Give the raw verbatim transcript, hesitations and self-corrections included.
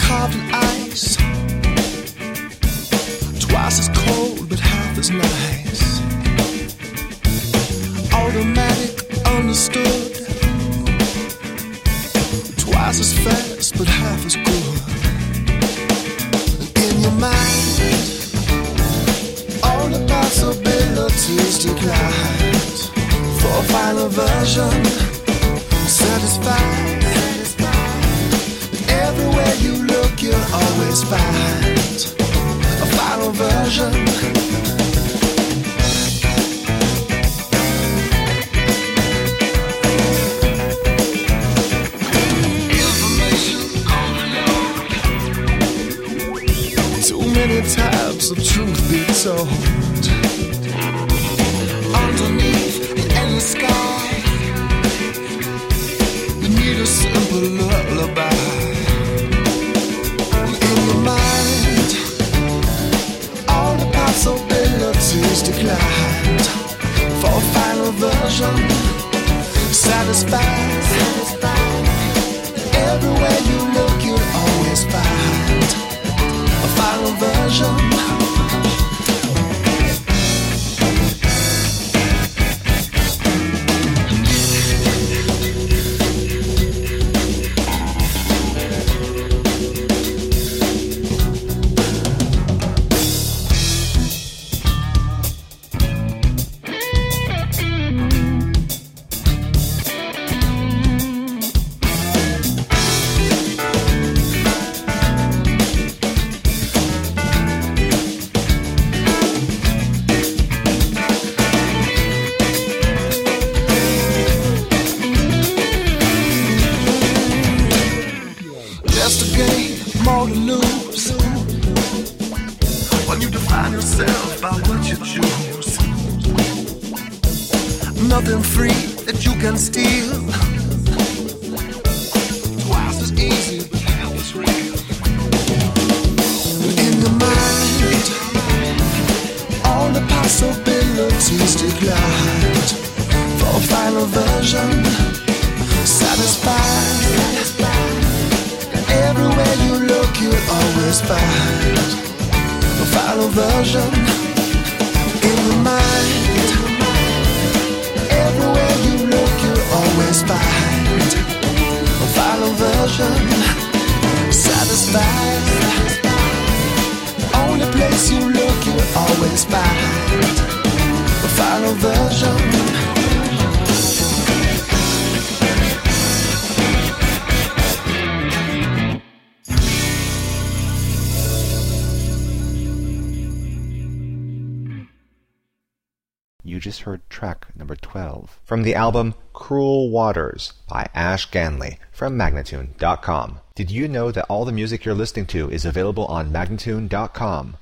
carved in ice, twice as cold but half as nice. Automatic, understood, twice as fast but half as good. In your mind, all the possibilities declined for a final version. Satisfied, everywhere you look you'll always find a final version. Many types of truth be told. Underneath in any sky, you need a simple lullaby. In your mind, all the possibilities declined for a final version. Satisfied, everywhere you look you'll always find a final version. More to lose when you define yourself by what you choose. Nothing free that you can steal. Twice as easy, but half as real. In your mind, all the possibilities declined for a final version. Satisfied, everywhere you look, you'll always find a final version. In your mind, everywhere you look, you'll always find a final version. Satisfied, only place you look, you'll always find a final version. You just heard track number twelve from the album Cruel Waters by Ash Ganley from Magnatune dot com. Did you know that all the music you're listening to is available on Magnatune dot com?